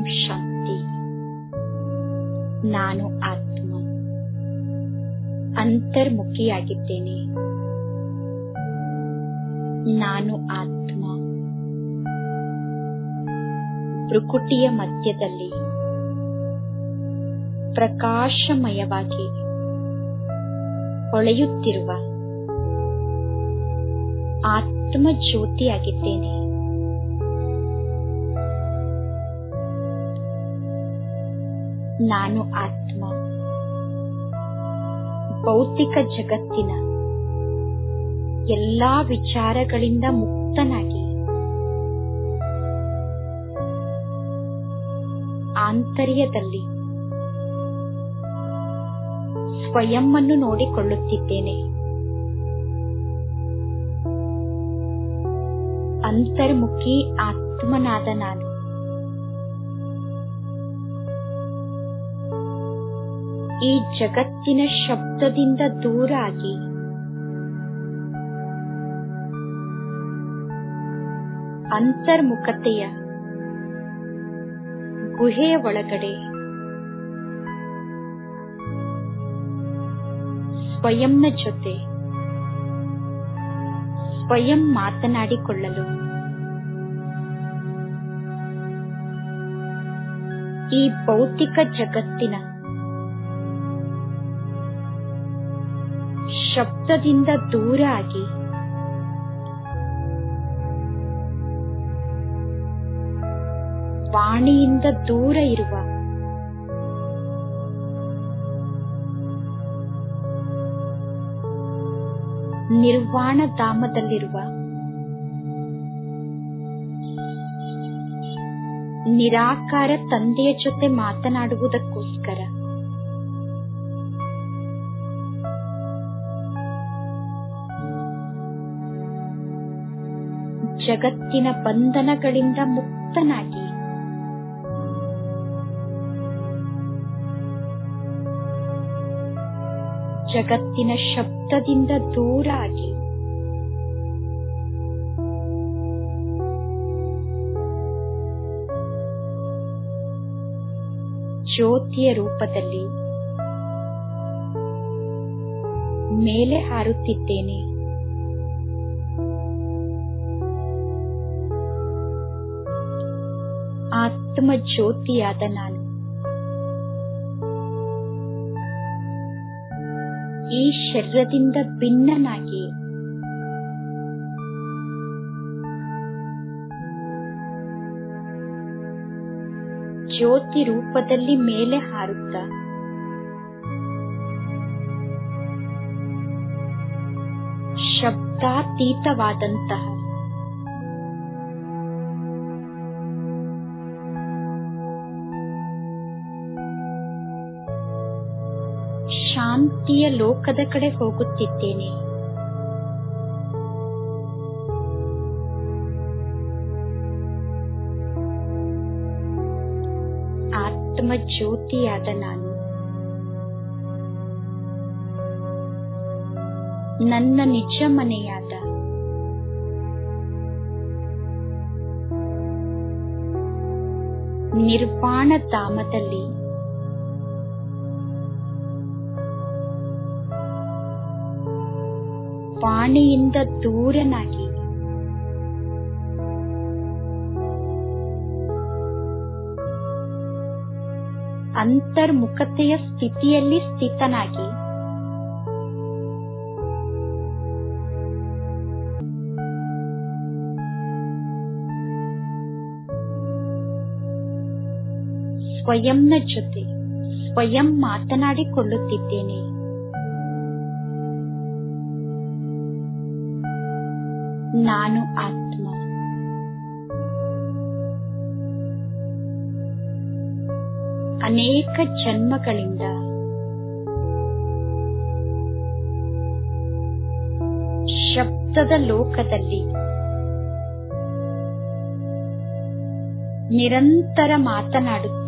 ಶಾಂತಿ. ನಾನು ಆತ್ಮ ಅಂತರ್ಮುಖಿಯಾಗಿದ್ದೇನೆ. ನಾನು ಆತ್ಮ ಭ್ರುಕುಟಿಯ ಮಧ್ಯದಲ್ಲಿ ಪ್ರಕಾಶಮಯವಾಗಿ ಹೊಳೆಯುತ್ತಿರುವ ಆತ್ಮ ಜ್ಯೋತಿಯಾಗಿದ್ದೇನೆ. ನಾನು ಆತ್ಮ ಭೌತಿಕ ಜಗತ್ತಿನ ಎಲ್ಲಾ ವಿಚಾರಗಳಿಂದ ಮುಕ್ತನಾಗಿ ಆಂತರ್ಯದಲ್ಲಿ ಸ್ವಯಂ ಅನ್ನು ನೋಡಿಕೊಳ್ಳುತ್ತಿದ್ದೇನೆ. ಅಂತರ್ಮುಖಿ ಆತ್ಮನಾದ ನಾನು ಈ ಜಗತ್ತಿನ ಶಬ್ದದಿಂದ ದೂರ ಆಗಿ ಅಂತರ್ಮುಖತೆಯ ಗುಹೆಯ ಒಳಗಡೆ ಸ್ವಯಂನ ಜೊತೆ ಸ್ವಯಂ ಮಾತನಾಡಿಕೊಳ್ಳಲು ಈ ಭೌತಿಕ ಜಗತ್ತಿನ ಶಬ್ದದಿಂದ ದೂರ ಆಗಿ ವಾಣಿಯಿಂದ ದೂರ ಇರುವ ನಿರ್ವಾಣ ಧಾಮದಲ್ಲಿರುವ ನಿರಾಕಾರ ತಂದೆಯ ಜೊತೆ ಮಾತನಾಡುವುದಕ್ಕೋಸ್ಕರ ಜಗತ್ತಿನ ಬಂಧನಗಳಿಂದ ಮುಕ್ತನಾಗಿ ಜಗತ್ತಿನ ಶಬ್ದದಿಂದ ದೂರ ಆಗಿ ಜ್ಯೋತಿಯ ರೂಪದಲ್ಲಿ ಮೇಲೆ ಹಾರುತ್ತಿದ್ದೇನೆ. ಆತ್ಮ ಜ್ಯೋತಿಯಾದ ನಾನು ಈ ಶರೀರದಿಂದ ಭಿನ್ನನಾಗಿ ಜ್ಯೋತಿ ರೂಪದಲ್ಲಿ ಮೇಲೆ ಹಾರುತ್ತ ಶಬ್ದಾತೀತವಾದಂತಹ ಶಾಂತಿಯ ಲೋಕದ ಕಡೆ ಹೋಗುತ್ತಿದ್ದೇನೆ. ಆತ್ಮ ಜ್ಯೋತಿಯಾದ ನಾನು ನನ್ನ ನಿಜ ಮನೆಯಾದ ನಿರ್ವಾಣ ಧಾಮದಲ್ಲಿ ವಾಣಿಯಿಂದ ದೂರನಾಗಿ ಅಂತರ್ಮುಖತೆಯ ಸ್ಥಿತಿಯಲ್ಲಿ ಸ್ಥಿತನಾಗಿ ಸ್ವಯಂನ ಜೊತೆ ಸ್ವಯಂ ಮಾತನಾಡಿಕೊಳ್ಳುತ್ತಿದ್ದೇನೆ. ನಾನು ಆತ್ಮ ಅನೇಕ ಜನ್ಮಗಳಿಂದ ಶಬ್ದದ ಲೋಕದಲ್ಲಿ ನಿರಂತರ ಮಾತನಾಡುತ್ತ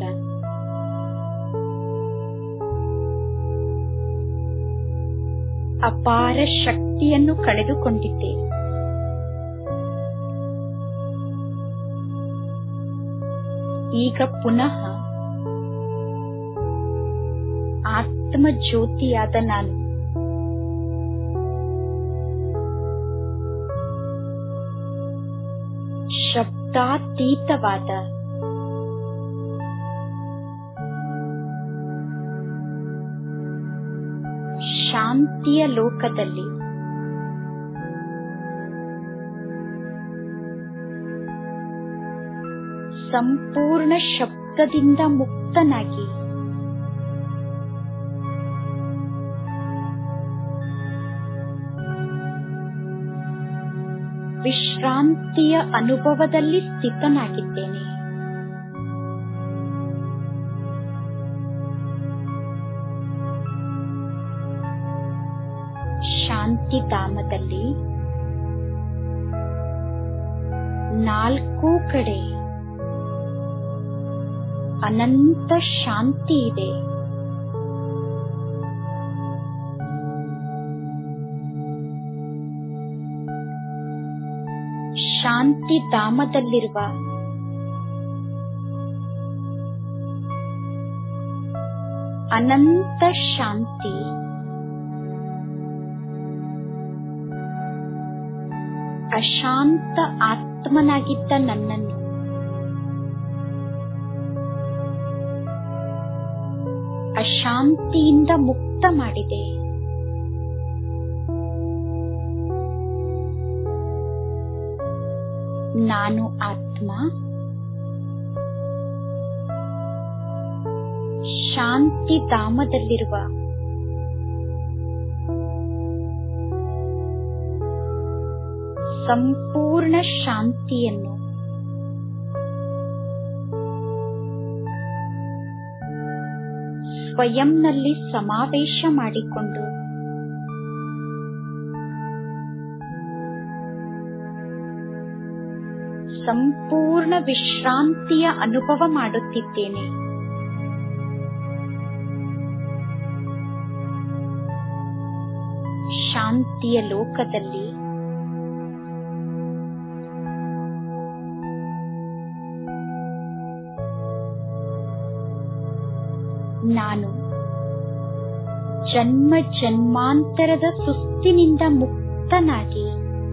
ಅಪಾರ ಶಕ್ತಿಯನ್ನು ಕಳೆದುಕೊಂಡಿದ್ದೆ. ಈಗ ಪುನಃ ಆತ್ಮ ಜ್ಯೋತಿಯಾದ ನಾನು ಶಬ್ದಾತೀತವಾದ ಶಾಂತಿಯ ಲೋಕದಲ್ಲಿ ಸಂಪೂರ್ಣ ಶಬ್ದದಿಂದ ಮುಕ್ತನಾಗಿ ವಿಶ್ರಾಂತಿಯ ಅನುಭವದಲ್ಲಿ ಸ್ಥಿತನಾಗಿದ್ದೇನೆ. ಶಾಂತಿಧಾಮದಲ್ಲಿ ನಾಲ್ಕೂ ಕಡೆ ಅನಂತ ಶಾಂತಿ ಇದೆ. ಶಾಂತಿಧಾಮದಲ್ಲಿರುವ ಅನಂತ ಶಾಂತಿ ಅಶಾಂತ ಆತ್ಮನಾಗಿದ್ದ ನನ್ನನ್ನು ಅಶಾಂತಿಯಿಂದ ಮುಕ್ತ ಮಾಡಿದೆ. ನಾನು ಆತ್ಮ ಶಾಂತಿಧಾಮದಲ್ಲಿರುವ ಸಂಪೂರ್ಣ ಶಾಂತಿಯನ್ನು ಸ್ವಯಂನಲ್ಲಿ ಸಮಾವೇಶ ಮಾಡಿಕೊಂಡು ಸಂಪೂರ್ಣ ವಿಶ್ರಾಂತಿಯ ಅನುಭವ ಮಾಡುತ್ತಿದ್ದೇನೆ. ಶಾಂತಿಯ ಲೋಕದಲ್ಲಿ ನಾನು ಜನ್ಮ ಜನ್ಮಾಂತರದ ಸುಸ್ತಿನಿಂದ ಮುಕ್ತನಾಗಿ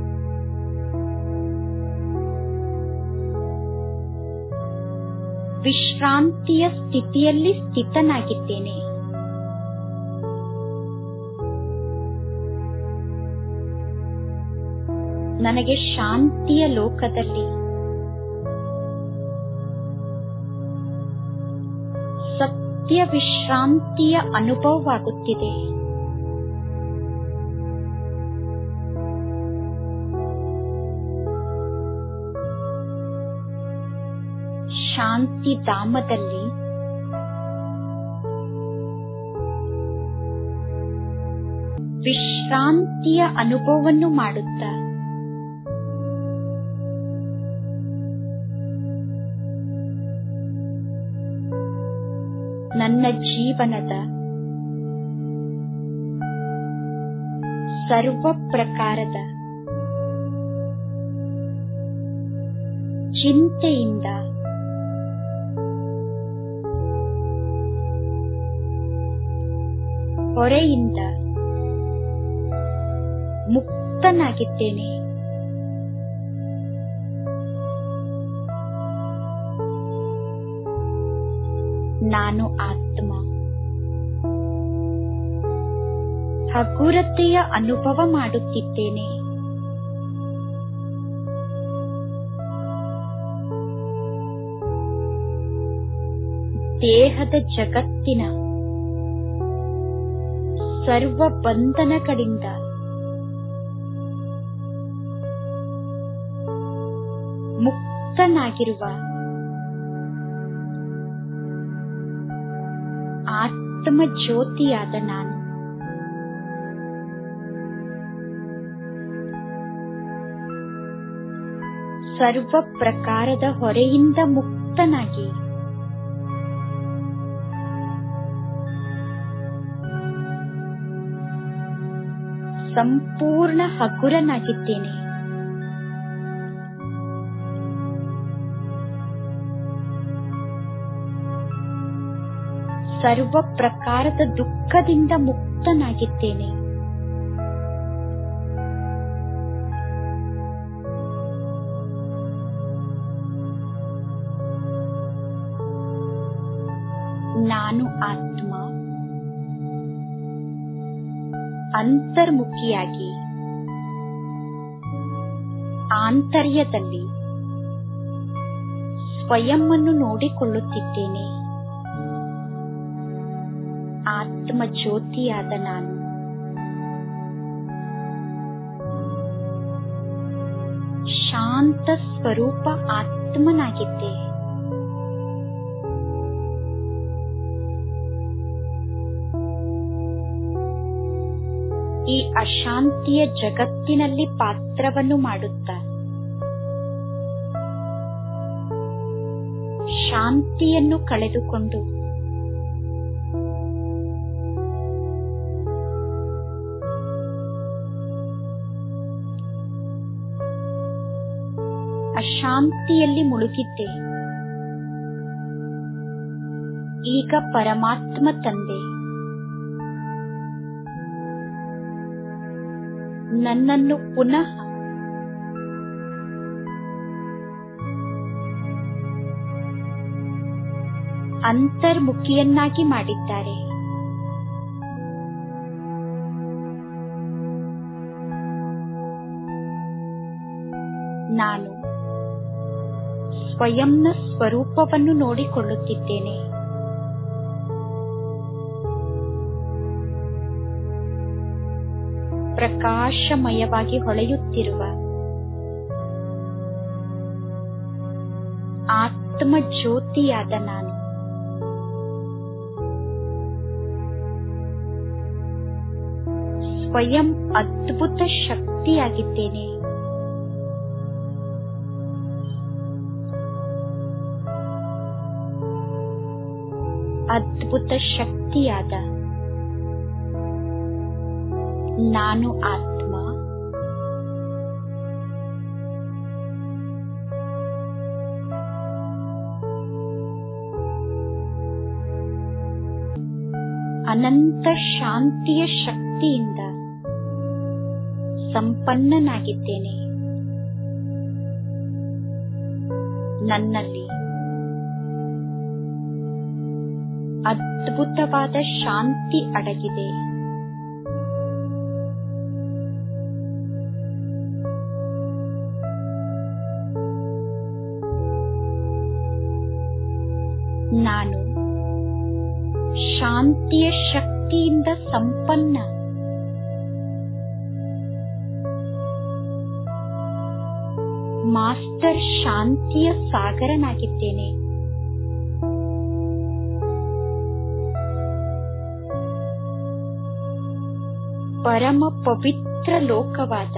ವಿಶ್ರಾಂತಿಯ ಸ್ಥಿತಿಯಲ್ಲಿ ಸ್ಥಿತನಾಗಿದ್ದೇನೆ. ನನಗೆ ಶಾಂತಿಯ ಲೋಕದಲ್ಲಿ ಸತ್ಯ ವಿಶ್ರಾಂತಿಯ ಅನುಭವವಾಗುತ್ತಿದೆ. ಶಾಂತಿಧಾಮದಲ್ಲಿ ವಿಶ್ರಾಂತಿಯ ಅನುಭವವನ್ನು ಮಾಡುತ್ತಾ ನನ್ನ ಜೀವನದ ಸರ್ವ ಪ್ರಕಾರದ ಚಿಂತೆಯಿಂದ ಹೊರೆಯಿಂದ ಮುಕ್ತನಾಗಿದ್ದೇನೆ. ನಾನು ಆತ್ಮ ಹಗುರತೆಯ ಅನುಭವ ಮಾಡುತ್ತಿದ್ದೇನೆ. ದೇಹದ ಜಗತ್ತಿನ ಸರ್ವ ಬಂಧನಗಳಿಂದ ಮುಕ್ತನಾಗಿರುವ ಆತ್ಮ ಜ್ಯೋತಿಯಾದ ನಾನು ಸರ್ವ ಪ್ರಕಾರದ ಹೊರೆಯಿಂದ ಮುಕ್ತನಾಗಿ ಸಂಪೂರ್ಣ ಹಗುರನಾಗಿದ್ದೇನೆ. ಸರ್ವ ಪ್ರಕಾರದ ದುಃಖದಿಂದ ಮುಕ್ತನಾಗಿದ್ದೇನೆ. ನಾನು ಆತ್ಮ ಅಂತರ್ಮುಖಿಯಾಗಿ ಆಂತರ್ಯದಲ್ಲಿ ಸ್ವಯಂವನ್ನು ನೋಡಿಕೊಳ್ಳುತ್ತಿದ್ದೇನೆ. ಆತ್ಮ ಜ್ಯೋತಿಯಾದ ನಾನು ಶಾಂತ ಸ್ವರೂಪ ಆತ್ಮನಾಗಿದ್ದೆ. ಈ ಅಶಾಂತಿಯ ಜಗತ್ತಿನಲ್ಲಿ ಪಾತ್ರವನ್ನು ಮಾಡುತ್ತಾ ಶಾಂತಿಯನ್ನು ಕಳೆದುಕೊಂಡು ಅಶಾಂತಿಯಲ್ಲಿ ಮುಳುಗಿದ್ದೆ. ಈಗ ಪರಮಾತ್ಮ ತಂದೆ ನನ್ನನ್ನು ಪುನಃ ಅಂತರ್ಮುಖಿಯನ್ನಾಗಿ ಮಾಡಿದ್ದಾರೆ. ನಾನು ಸ್ವಯಂನ ಸ್ವರೂಪವನ್ನು ನೋಡಿಕೊಳ್ಳುತ್ತಿದ್ದೇನೆ. ಪ್ರಕಾಶಮಯವಾಗಿ ಹೊಳೆಯುತ್ತಿರುವ ಆತ್ಮ ಜ್ಯೋತಿಯಾದ ನಾನು ಸ್ವಯಂ ಅದ್ಭುತ ಶಕ್ತಿಯಾಗಿದ್ದೇನೆ. ಅದ್ಭುತ ಶಕ್ತಿಯಾದ ನಾನು ಆತ್ಮ ಅನಂತ ಶಾಂತಿಯ ಶಕ್ತಿಯಿಂದ ಸಂಪನ್ನನಾಗಿದ್ದೇನೆ. ನನ್ನಲ್ಲಿ ಅದ್ಭುತವಾದ ಶಾಂತಿ ಅಡಗಿದೆ. ನಾನು ಶಾಂತಿಯ ಶಕ್ತಿಯಿಂದ ಸಂಪನ್ನ. ಮಾಸ್ಟರ್ ಶಾಂತಿಯ ಸಾಗರನಾಗಿದ್ದೇನೆ. ಪರಮ ಪವಿತ್ರ ಲೋಕವಾದ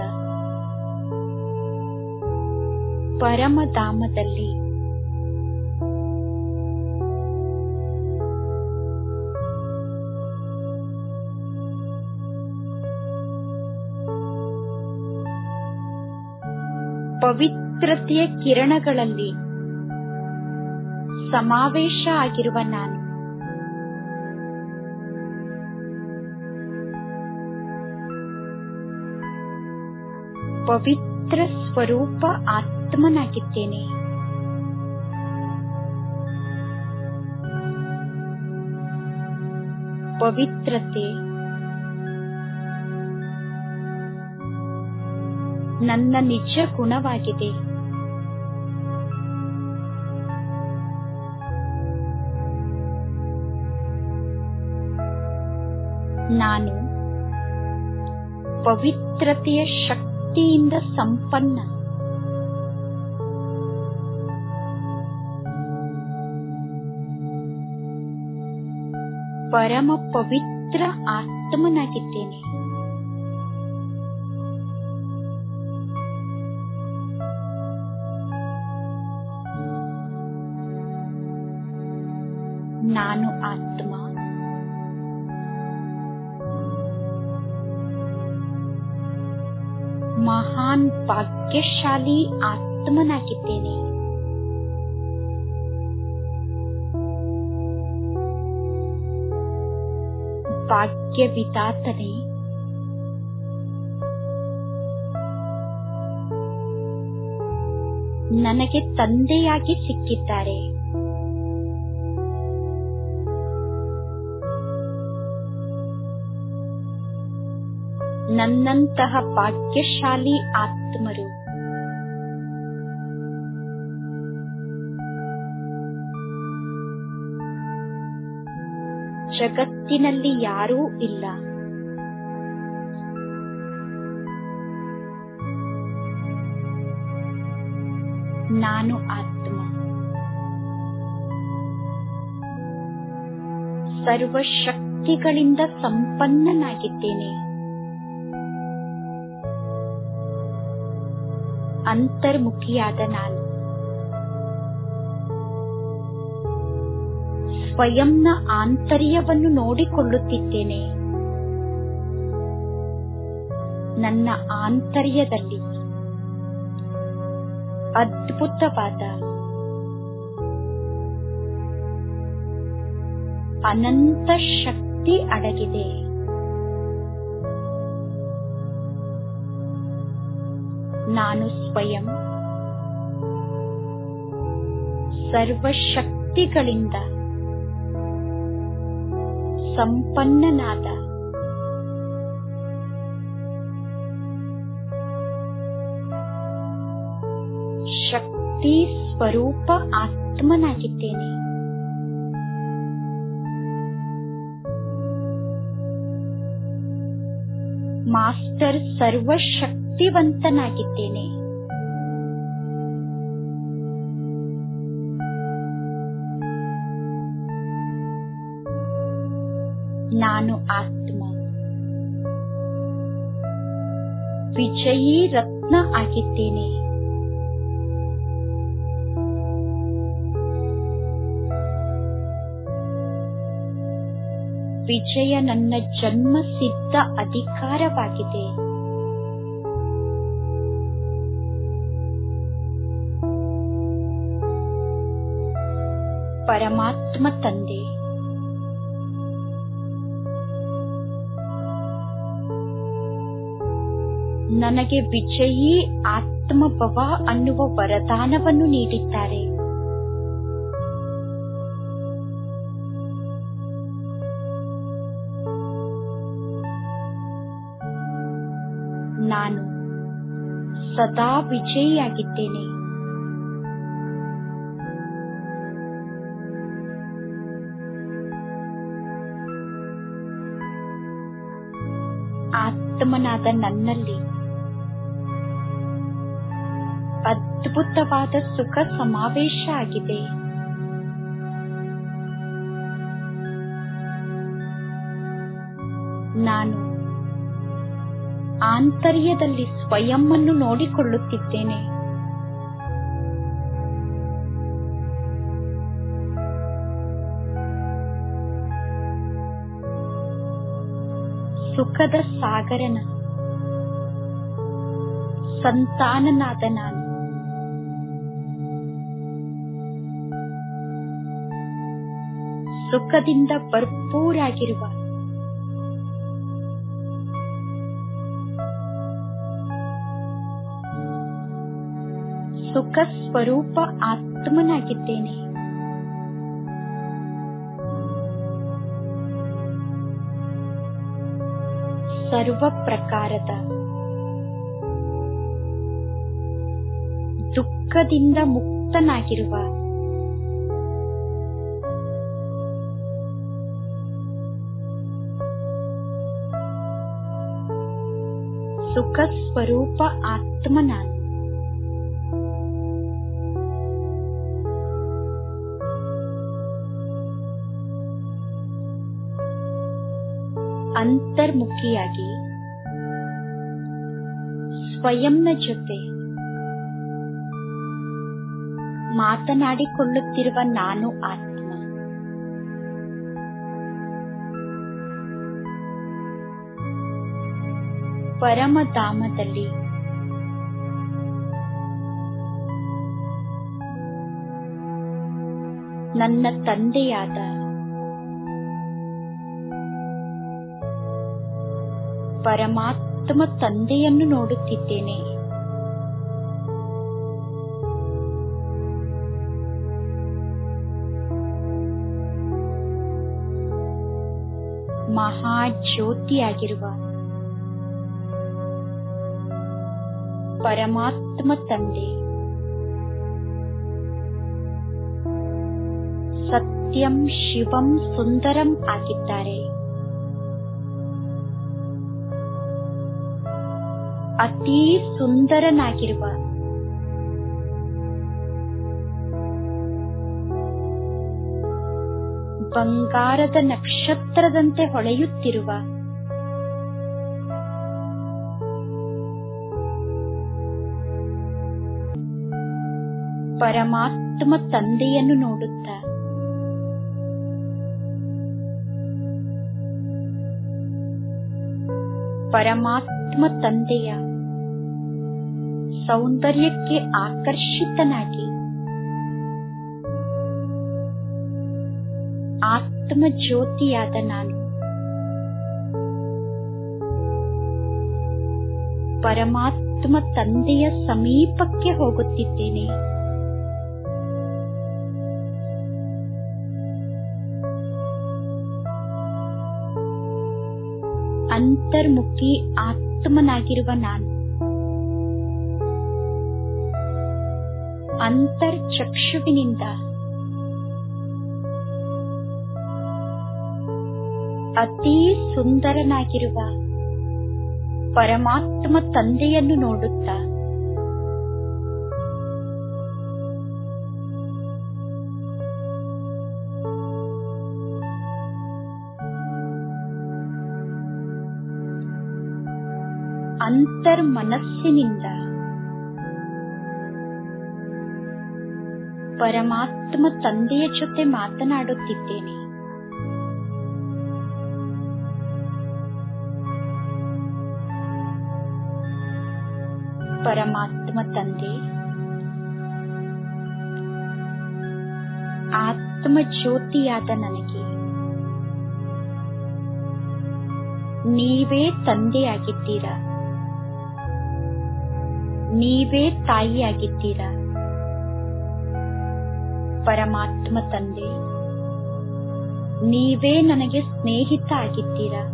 ಪರಮಧಾಮದಲ್ಲಿ ಪವಿತ್ರತೆಯ ಕಿರಣಗಳಲ್ಲಿ ಸಮಾವೇಶ ಆಗಿರುವ ನಾನು ಪವಿತ್ರ ಸ್ವರೂಪ ಆತ್ಮನಾಗಿದ್ದೇನೆ. ಪವಿತ್ರತೆ ನನ್ನ ನಿಜ ಗುಣವಾಗಿದೆ. ನಾನು ಪವಿತ್ರತೆಯ ಶಕ್ತಿಯಿಂದ ಸಂಪನ್ನ. ಪರಮ ಪವಿತ್ರ ಆತ್ಮನಾಗಿದ್ದೇನೆ. ನಾನು ಆತ್ಮ ಮಹಾನ್ ಭಾಗ್ಯಶಾಲಿ ಆತ್ಮನಾಗಿದ್ದೇನೆ. ಭಾಗ್ಯ ವಿಧಾತನೇ, ನನಗೆ ತಂದೆಯಾಗಿ ಸಿಕ್ಕಿದ್ದಾರೆ. ನನ್ನಂತಹ ಭಾಗ್ಯಶಾಲಿ ಆತ್ಮರು ಜಗತ್ತಿನಲ್ಲಿ ಯಾರೂ ಇಲ್ಲ. ನಾನು ಆತ್ಮ ಸರ್ವಶಕ್ತಿಗಳಿಂದ ಸಂಪನ್ನನಾಗಿದ್ದೇನೆ. ಅಂತರ್ಮುಖಿಯಾದ ನಾನು ಸ್ವಯಂನ ಆಂತರ್ಯವನ್ನು ನೋಡಿಕೊಳ್ಳುತ್ತಿದ್ದೇನೆ. ನನ್ನ ಆಂತರ್ಯದಲ್ಲಿ ಅದ್ಭುತವಾದ ಅನಂತ ಶಕ್ತಿ ಅಡಗಿದೆ. ನಾನು ಸ್ವಯಂ ಸರ್ವಶಕ್ತಿಗಳಿಂದ ಸಂಪನ್ನನಾದ ಶಕ್ತಿ ಸ್ವರೂಪ ಆತ್ಮನಾಗಿದ್ದೇನೆ. ಮಾಸ್ಟರ್ ಸರ್ವಶಕ್ತಿವಂತನಾಗಿದ್ದೇನೆ. ನಾನು ಆತ್ಮ ವಿಜಯೀ ರತ್ನ ಆಗಿದ್ದೇನೆ. ವಿಜಯ ನನ್ನ ಜನ್ಮ ಸಿದ್ಧ ಅಧಿಕಾರವಾಗಿದೆ. ಪರಮಾತ್ಮ ತಂದೆ ನನಗೆ ವಿಜಯೀ ಆತ್ಮಭವ ಅನ್ನುವ ವರದಾನವನ್ನು ನೀಡಿದ್ದಾರೆ. ನಾನು ಸದಾ ವಿಜಯಿಯಾಗಿದ್ದೇನೆ. ಆತ್ಮನಾದ ನನ್ನಲ್ಲಿ ಅದ್ಭುತವಾದ ಸುಖ ಸಮಾವೇಶ ಆಗಿದೆ. ನಾನು ಆಂತರ್ಯದಲ್ಲಿ ಸ್ವಯಂವನ್ನು ನೋಡಿಕೊಳ್ಳುತ್ತಿದ್ದೇನೆ. ಸುಖದ ಸಾಗರನ ಸಂತಾನನಾದ ನಾನು ಸುಖದಿಂದ ಭರ್ಪೂರಾಗಿರುವ ಸುಖ ಸ್ವರೂಪ ಆತ್ಮನಾಗಿದ್ದೇನೆ. ಸರ್ವ ಪ್ರಕಾರದ ದುಃಖದಿಂದ ಮುಕ್ತನಾಗಿರುವ ಸುಖ ಸ್ವರೂಪ ಆತ್ಮ ನಾನು. ಅಂತರ್ಮುಖಿಯಾಗಿ ಸ್ವಯಂನ ಜೊತೆ ಮಾತನಾಡಿಕೊಳ್ಳುತ್ತಿರುವ ನಾನು ಆತ್ಮ. ಪರಮಧಾಮದಲ್ಲಿ ನನ್ನ ತಂದೆಯಾದ ಪರಮಾತ್ಮ ತಂದೆಯನ್ನು ನೋಡುತ್ತಿದ್ದೇನೆ. ಮಹಾಜ್ಯೋತಿಯಾಗಿರುವ ಪರಮಾತ್ಮ ತಂದೆ ಸತ್ಯಂ ಶಿವಂ ಸುಂದರಂ ಆಗಿದ್ದಾರೆ. ಅತೀ ಸುಂದರನಾಗಿರುವ ಬಂಗಾರದ ನಕ್ಷತ್ರದಂತೆ ಹೊಳೆಯುತ್ತಿರುವ ಪರಮಾತ್ಮ ತಂದೆಯನ್ನು ನೋಡುತ್ತಾ ಪರಮಾತ್ಮ ತಂದೆಯ ಸೌಂದರ್ಯಕ್ಕೆ ಆಕರ್ಷಿತನಾಗಿ ಆತ್ಮ ಜ್ಯೋತಿಯಾದ ನಾನು ಪರಮಾತ್ಮ ತಂದೆಯ ಸಮೀಪಕ್ಕೆ ಹೋಗುತ್ತಿದ್ದೇನೆ. ಅಂತರ್ಮುಖಿ ಆತ್ಮನಾಗಿರುವ ನಾನು ಅಂತರ್ಚಕ್ಷುವಿನಿಂದ ಅತೀ ಸುಂದರನಾಗಿರುವ ಪರಮಾತ್ಮ ತಂದೆಯನ್ನು ನೋಡುತ್ತಾ ಅಂತರ್ಮನಸ್ಸಿನಿಂದ ಪರಮಾತ್ಮ ತಂದೆಯ ಜೊತೆ ಮಾತನಾಡುತ್ತಿದ್ದೇನೆ. ಪರಮಾತ್ಮ ತಂದೆ ಆತ್ಮ ಜ್ಯೋತಿಯಾದ ನನಗೆ ನೀವೇ ತಂದೆಯಾಗಿದ್ದೀರಾ, ನೀವೇ ತಾಯಿಯಾಗಿದ್ದೀರಾ. ಪರಮಾತ್ಮ ತಂದೆ ನೀವೇ ನನಗೆ ಸ್ನೇಹಿತ ಆಗಿದ್ದೀರಾ,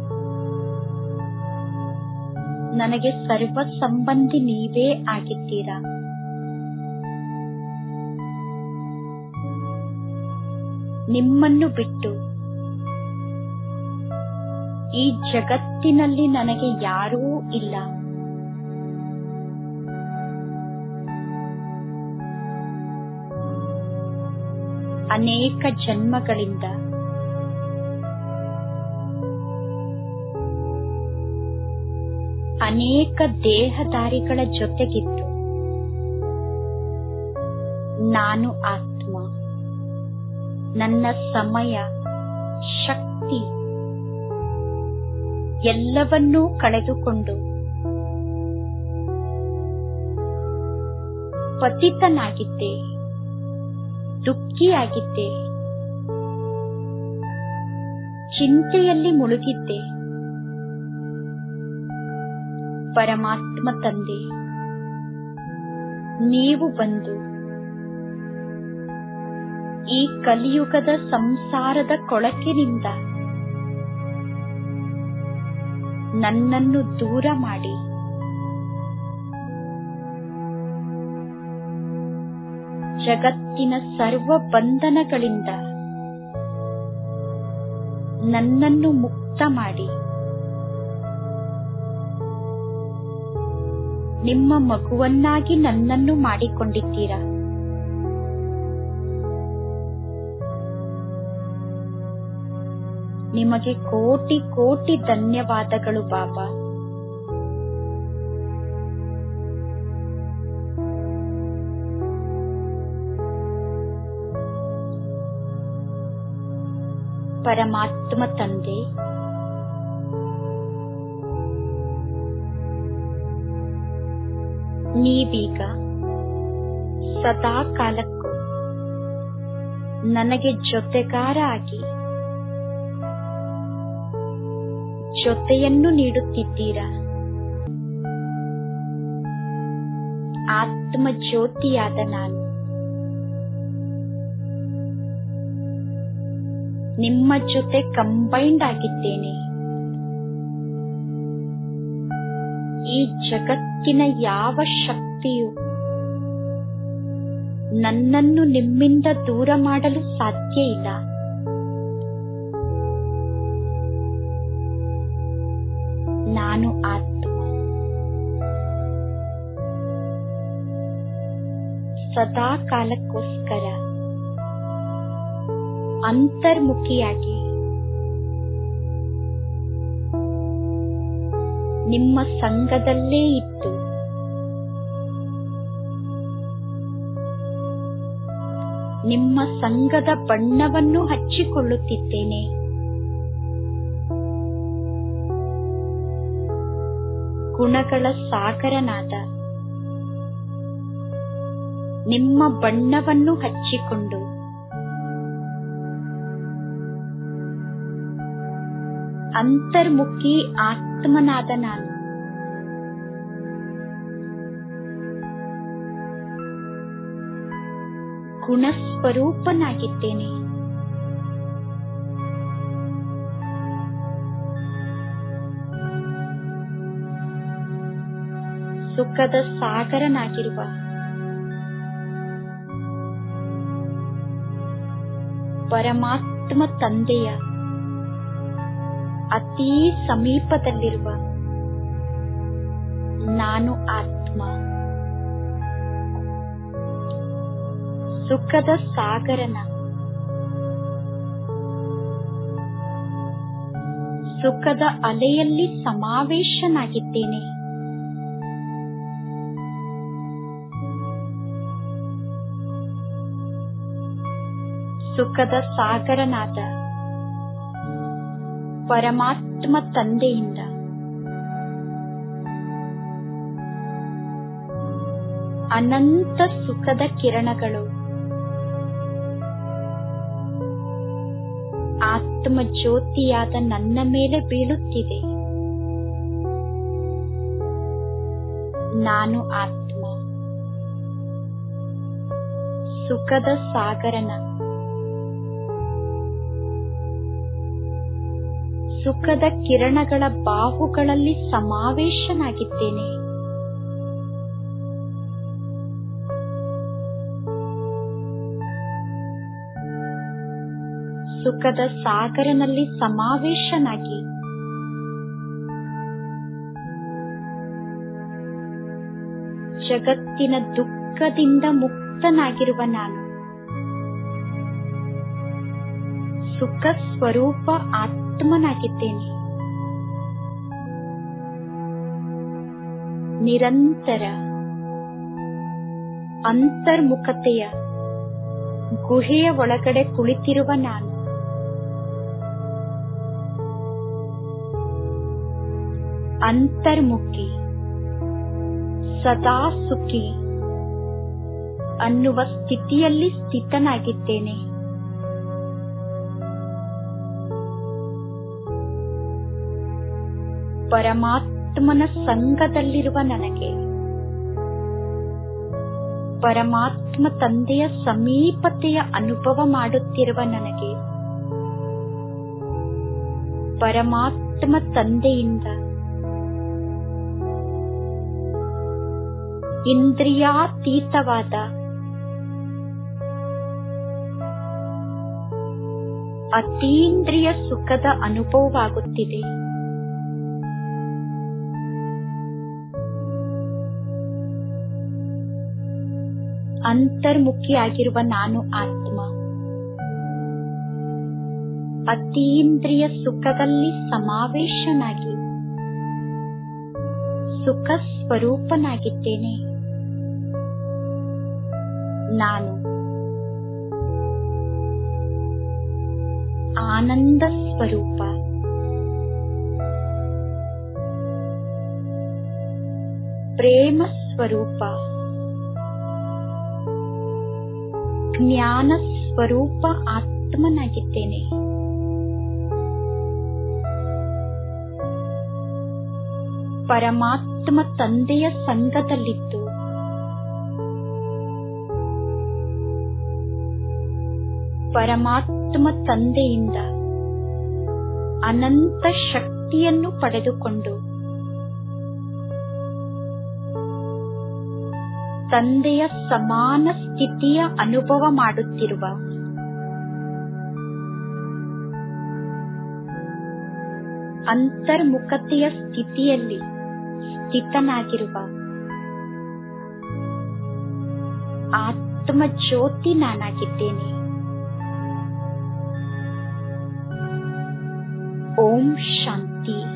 ನನಗೆ ಸರ್ವ ಸಂಬಂಧಿ ನೀವೇ ಆಗಿದ್ದೀರಾ. ನಿಮ್ಮನ್ನು ಬಿಟ್ಟು ಈ ಜಗತ್ತಿನಲ್ಲಿ ನನಗೆ ಯಾರೂ ಇಲ್ಲ. ಅನೇಕ ಜನ್ಮಗಳಿಂದ ಅನೇಕ ದೇಹಧಾರಿಗಳ ಜೊತೆಗಿದ್ದು ನಾನು ಆತ್ಮ ನನ್ನ ಸಮಯ ಶಕ್ತಿ ಎಲ್ಲವನ್ನೂ ಕಳೆದುಕೊಂಡು ಪತಿತನಾಗಿದ್ದೆ, ದುಃಖಿಯಾಗಿದ್ದೆ, ಚಿಂತೆಯಲ್ಲಿ ಮುಳುಗಿದ್ದೆ. ಪರಮಾತ್ಮ ತಂದೆ ನೀವು ಬಂದು ಈ ಕಲಿಯುಗದ ಸಂಸಾರದ ಕೊಳಕಿನಿಂದ ನನ್ನನ್ನು ದೂರ ಮಾಡಿ ಜಗತ್ತಿನ ಸರ್ವ ಬಂಧನಗಳಿಂದ ನನ್ನನ್ನು ಮುಕ್ತ ಮಾಡಿ ನಿಮ್ಮ ಮಗುವನ್ನಾಗಿ ನನ್ನನ್ನು ಮಾಡಿಕೊಂಡಿದ್ದೀರಾ. ನಿಮಗೆ ಕೋಟಿ ಕೋಟಿ ಧನ್ಯವಾದಗಳು ಬಾಬಾ. ಪರಮಾತ್ಮ ತಂದೆ ನೀವೀಗ ಸದಾ ಕಾಲಕ್ಕೂ ನನಗೆ ಜೊತೆಗಾರ ಆಗಿ ಜೊತೆಯನ್ನು ನೀಡುತ್ತಿದ್ದೀರಾ. ಆತ್ಮ ಜ್ಯೋತಿಯಾದ ನಾನು ನಿಮ್ಮ ಜೊತೆ ಕಂಬೈಂಡ್ ಆಗಿದ್ದೇನೆ. ಈ ಜಗತ್ತಿನ ಯಾವ ಶಕ್ತಿಯು ನನ್ನನ್ನು ನಿಮ್ಮಿಂದ ದೂರ ಮಾಡಲು ಸಾಧ್ಯ ಇಲ್ಲ. ನಾನು ಆತ್ಮ. ಸದಾ ಕಾಲಕ್ಕೋಸ್ಕರ ಅಂತರ್ಮುಖಿಯಾಗಿ ನಿಮ್ಮ ಸಂಗದಲ್ಲೇ ಇದ್ದು ನಿಮ್ಮ ಸಂಗದ ಬಣ್ಣವನ್ನು ಹಚ್ಚಿಕೊಳ್ಳುತ್ತಿದ್ದೇನೆ. ಗುಣಗಳ ಸಾಗರನಾದ ನಿಮ್ಮ ಬಣ್ಣವನ್ನು ಹಚ್ಚಿಕೊಂಡು ಅಂತರ್ಮುಖಿ ಆತ್ಮನಾದ ನಾನು ಗುಣಸ್ವರೂಪನಾಗಿದ್ದೇನೆ. ಸುಖದ ಸಾಗರನಾಗಿರುವ ಪರಮಾತ್ಮ ತಂದೆಯ ಅತೀ ಸಮೀಪದಲ್ಲಿರುವ ನಾನು ಆತ್ಮ. ಸುಖದ ಸಾಗರನ ಸುಖದ ಅಲೆಯಲ್ಲಿ ಸಮಾವೇಶನಾಗಿದ್ದೇನೆ. ಸುಖದ ಸಾಗರನಾದ ಪರಮಾತ್ಮ ತಂದೆಯಿಂದ ಅನಂತ ಸುಖದ ಕಿರಣಗಳು ಆತ್ಮ ಜ್ಯೋತಿಯಾದ ನನ್ನ ಮೇಲೆ ಬೀಳುತ್ತಿದೆ. ನಾನು ಆತ್ಮ. ಸುಖದ ಸಾಗರನ ಸುಖದ ಕಿರಣಗಳ ಬಾಹುಗಳಲ್ಲಿ ಸಮಾವೇಶನಾಗಿದ್ದೇನೆ. ಸುಖದ ಸಾಗರನಲ್ಲಿ ಸಮಾವೇಶನಾಗಿ ಜಗತ್ತಿನ ದುಃಖದಿಂದ ಮುಕ್ತನಾಗಿರುವ ನಾನು ಸುಖ ಸ್ವರೂಪ ಆತ್ಮನಾಗಿದ್ದೇನೆ. ನಿರಂತರ ಅಂತರ್ಮುಖತೆಯ ಗುಹೆಯ ಒಳಗಡೆ ಕುಳಿತಿರುವ ನಾನು ಅಂತರ್ಮುಖಿ ಸದಾ ಸುಖಿ ಅನ್ನುವ ಸ್ಥಿತಿಯಲ್ಲಿ ಸ್ಥಿತನಾಗಿದ್ದೇನೆ. ಪರಮಾತ್ಮನ ಸಂಗದಲ್ಲಿರುವ ನನಗೆ ಪರಮಾತ್ಮ ತಂದೆಯ ಸಮೀಪತೆಯ ಅನುಭವ ಮಾಡುತ್ತಿರುವ ನನಗೆ ಪರಮಾತ್ಮ ತಂದೆಯಿಂದ ಇಂದ್ರಿಯಾತೀತವಾದ ಅತೀಂದ್ರಿಯ ಸುಖದ ಅನುಭವವಾಗುತ್ತಿದೆ. ಅಂತರ್ಮುಖಿಯಾಗಿರುವ ನಾನು ಆತ್ಮ ಅತೀಂದ್ರಿಯ ಸುಖದಲ್ಲಿ ಸಮಾವೇಶನಾಗಿ ಸುಖ ಸ್ವರೂಪನಾಗಿದ್ದೇನೆ. ನಾನು ಆನಂದ ಸ್ವರೂಪ. ಪ್ರೇಮ ಸ್ವರೂಪ. ಜ್ಞಾನ ಸ್ವರೂಪ ಆತ್ಮನಾಗಿದ್ದೇನೆ. ಪರಮಾತ್ಮ ತಂದೆಯ ಸಂಗದಲ್ಲಿದ್ದು ಪರಮಾತ್ಮ ತಂದೆಯಿಂದ ಅನಂತ ಶಕ್ತಿಯನ್ನು ಪಡೆದುಕೊಂಡು ತಂದೆಯ ಸಮಾನ ಸ್ಥಿತಿಯ ಅನುಭವ ಮಾಡುತ್ತಿರುವ ಅಂತರ್ಮುಖತೆಯ ಸ್ಥಿತಿಯಲ್ಲಿ ಸ್ಥಿತನಾಗಿರುವ ಆತ್ಮ ಜ್ಯೋತಿ ನಾನಾಗಿದ್ದೇನೆ. ಓಂ ಶಾಂತಿ.